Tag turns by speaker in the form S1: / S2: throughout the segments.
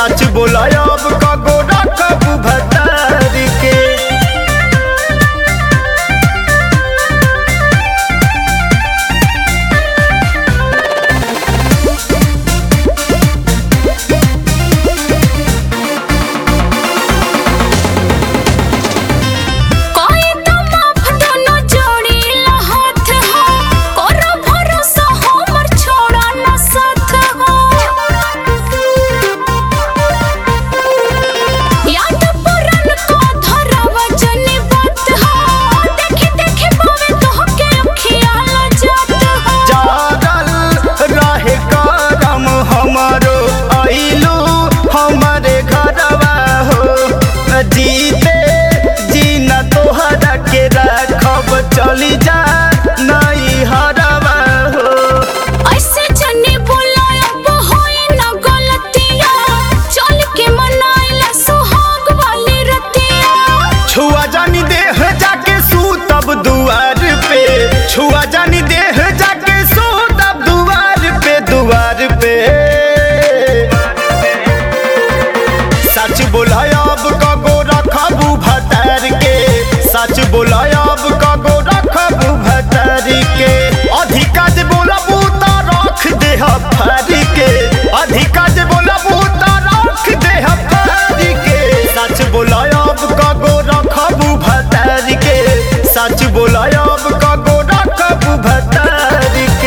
S1: सच बोला अब कगो रखब भतार के। जीते जीना तोहरा के रखब चली जा नहीं हरवा हो।
S2: ऐसे जने बुलायब होई न गलतिया चल के मनाइला सुहाग वाली रतिया।
S1: छुआ जानी देह जाके सूतब दुआर पे, छुआ जानी देह जाके सूतब दुआर पे, दुआर पे। सच बोला अब कगो रखबू भतार के, सच बोला अब कगो रखबू भतार के। अधिका जे बोलबू त रख देह फाड़ के, अधिका जे बोलबू त रख देह फाड़ के। सच बोला अब कगो रखबू भतार के, सच बोला अब कगो रखबू भतार के।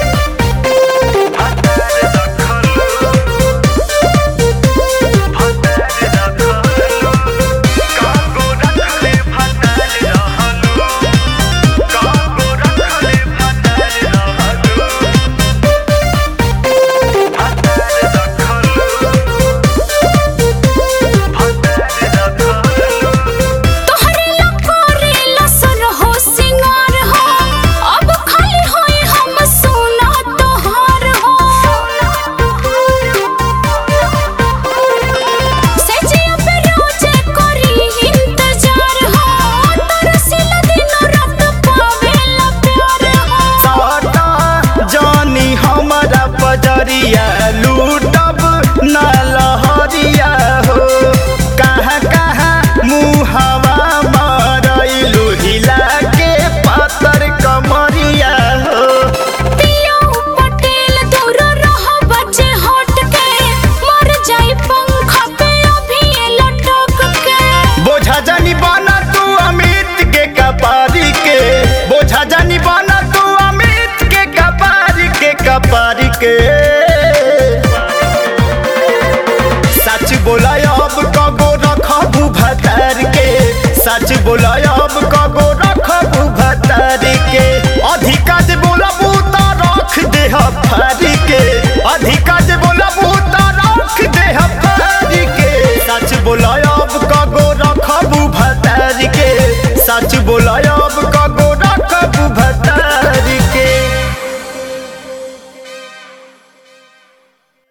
S1: लूटब न लहरिया हो, कहाँ कहाँ मुहवा मरइलू हिला के पातर कमरिया हो।
S2: पिया पटेल दूर रह बचे हट के, मर जाई पंखा पे अभी लटक के।
S1: बोझा जानी बना तू अमित के कपारी के, बोझा जानी बना तू अमित के कपारी के, कपारी के। सच बोला अब कगो रखबू भतार के, सच बोला अब कगो रखबू भतार के। अधिका जे बोलबू त रख देह फाड़ के, अधिका जे बोलबू त रख देह फाड़ के। सच बोला अब कगो रखबू भतार के, सच बोला